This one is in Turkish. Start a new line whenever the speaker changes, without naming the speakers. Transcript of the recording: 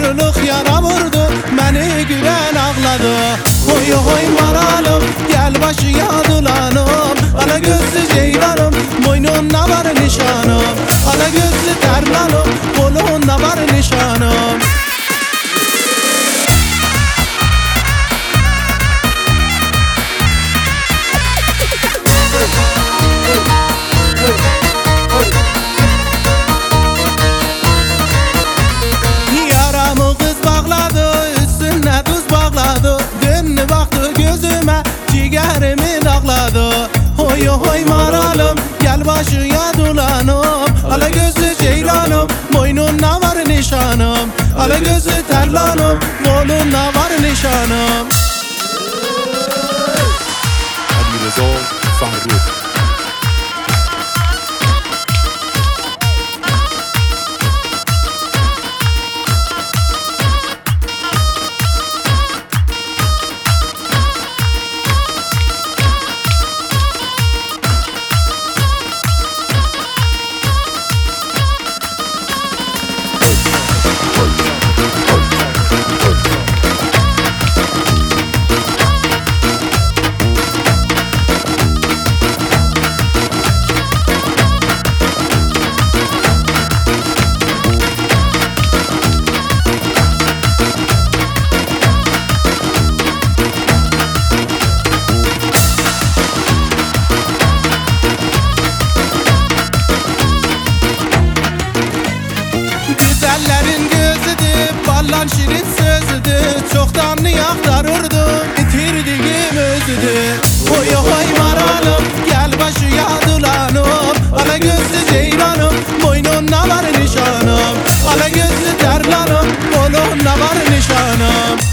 ayrılık yara vurdu, beni gülen ağladı. Hoy hoy maralım, gel başıya dolanım. Ala gözlü ceylanım, boynunda var nişanım. Ala gözlü terlanım, kolunda var nişanım. Yaramı kız bağladı, üstüne tuz bağladı. Dönü baktı gözüme, ciğerimi dağladı. Hoy hoy maralım, gel başıya dolanım. Ala gözlü ceylanım, boynunda var nişanım. Ala gözlü terlanım, kolunda var nişanım.
Ali Rıza Faruk.
Güzellerin gözüdür, ballan şirin sözüdür. Çoktan aktarırdım, bitirdiğim özüdür. Hoy hoy maralım, gel başıya dolanım. Ala gözlü ceylanım, boynunda var nişanım. Ala gözlü terlanım, kolunda var nişanım.